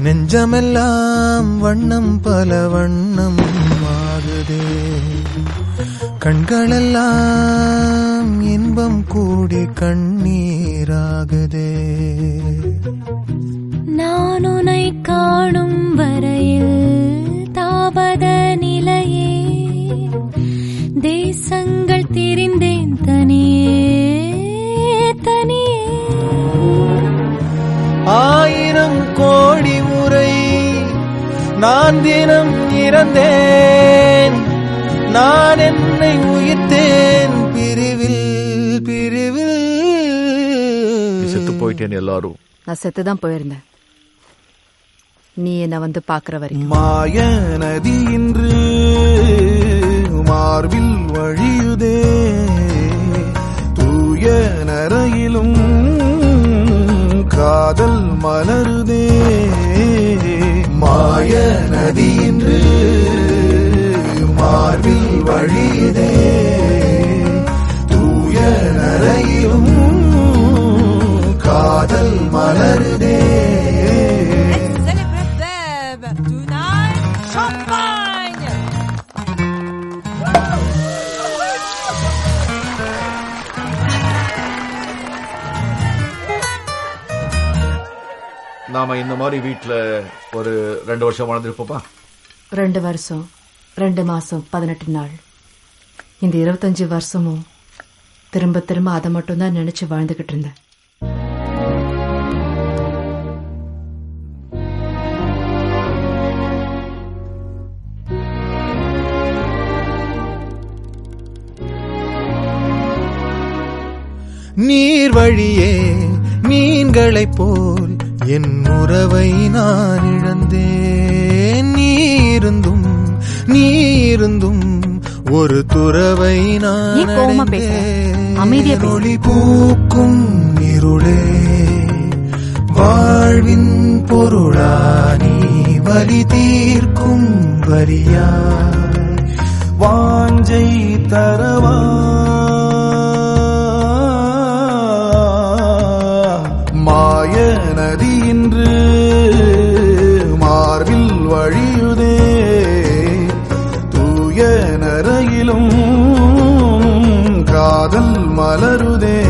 நெஞ்சமெல்லாம் வண்ணம் பல வண்ணம் ஆகுதே, கண்களெல்லாம் இன்பம் கூடி கண்ணீராகுதே. நான் உன்னை காணும் வரையில் தாபத நிலையே, தேசங்கள் திரிந்தேன் தனியே தனியே. 1000 கோடி முறை நான் தினம் இறந்தேன், நான் என்னை உயிர்த்தேன் பிரிவில் பிரிவில். செத்து போயிட்டேன் எல்லாரும். நான் செத்துதான் போயிருந்தேன், நீ என்ன வந்து பாக்குற வரைக்கும். மாய நதி இன்று மார்பில் வழியுதே, தூய நரையிலும் காதல் மலருதே. மாய நதி இன்று மார்பில் வழியுதே, தூய நரையிலும் காதல் மலருதே. நாம இந்த மாதிரி வீட்டுல ஒரு 2 வருஷம் வாழ்ந்துருப்போப்பா. 2 வருஷம் 2 மாசம் 18 நாள். இந்த 25 வருஷமும் திரும்ப திரும்ப அதை மட்டும்தான் நினைச்சு வாழ்ந்துகிட்டு இருந்தேன். நீர் வழியே மீன்களைப் போல் என் உறவை நான் இழந்தேன். நீருந்தும் ஒரு துறவை நான் அடைந்தேன். ஒளி பூக்கும் இருளே வாழ்வின் பொருளா, நீ வலி தீர்க்கும் வரியாய் வாஞ்சை தரவா. மாய நதி இன்று மார்பில் வழியுதே, தூய நரையிலும் காதல் மலருதே.